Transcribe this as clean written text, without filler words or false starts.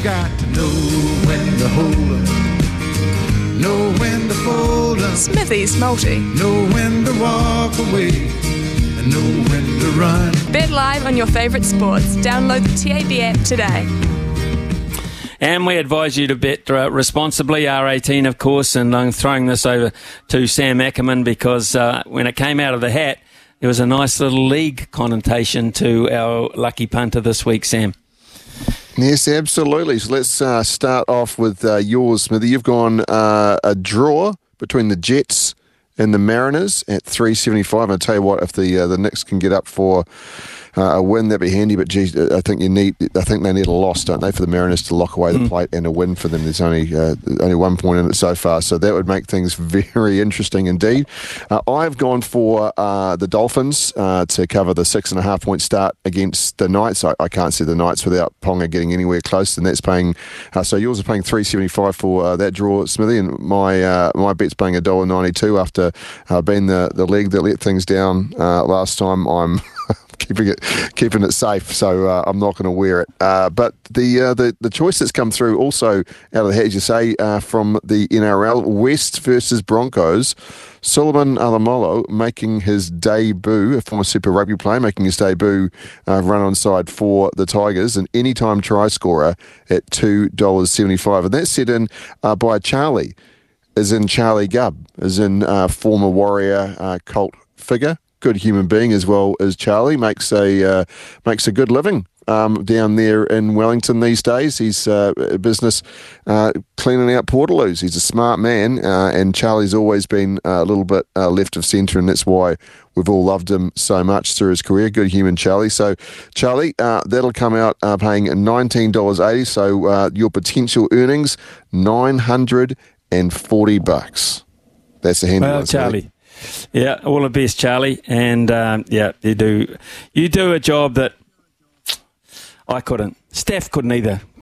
got to know when to hold 'em, know when to fold 'em, Smithy's Multi. know when to walk away, and know when to run. Bet live on your favourite sports. Download the TAB app today. And we advise you to bet responsibly, R18 of course, and I'm throwing this over to Sam Ackerman because when it came out of the hat, there was a nice little league connotation to our lucky punter this week, Sam. Yes, absolutely. So let's start off with yours, Smithy. You've gone a draw between the Jets and the Mariners at 375. And I'll tell you what, if the Knicks can get up for a win, that'd be handy. But geez, I think they need a loss, don't they, for the Mariners to lock away the plate, and a win for them. There's only 1 point in it so far, so that would make things very interesting indeed. I've gone for the Dolphins to cover the 6.5 point start against the Knights. I can't see the Knights without Ponga getting anywhere close, and that's paying. So yours are paying $3.75 for that draw, Smithy, and my bet's paying $1.92 after being the leg that let things down last time. I'm keeping it safe, so I'm not going to wear it. But the choice that's come through also out of the hat, as you say, from the NRL, West versus Broncos. Solomon Alamolo making his debut, a former Super Rugby player, making his debut run on side for the Tigers, an anytime try scorer at $2.75. And that's set in by Charlie, as in Charlie Gubb, as in former Warrior cult figure. Good human being as well as Charlie, makes a good living down there in Wellington these days. He's a business cleaning out portaloos. He's a smart man, and Charlie's always been a little bit left of centre, and that's why we've all loved him so much through his career. Good human, Charlie. So, Charlie, that'll come out paying $19.80. So your potential earnings, $940. That's a handy one, Charlie. Yeah, all the best, Charlie. And you do a job that I couldn't. Steph couldn't either.